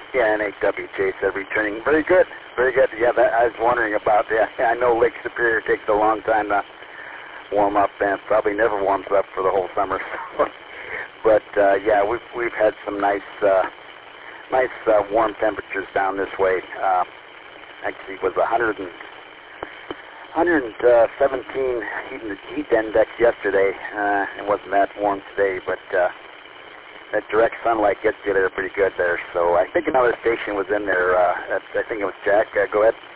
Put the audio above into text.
Yeah, NHWJ said returning. Very good. Very good. Yeah, that, I was wondering about that. I know Lake Superior takes a long time to warm up, and probably never warms up for the whole summer. But yeah, we've had some nice warm temperatures down this way. Actually, it was 117 heat index yesterday. It wasn't that warm today, but that direct sunlight gets you there pretty good there. So I think another station was in there. I think it was Jack. Go ahead.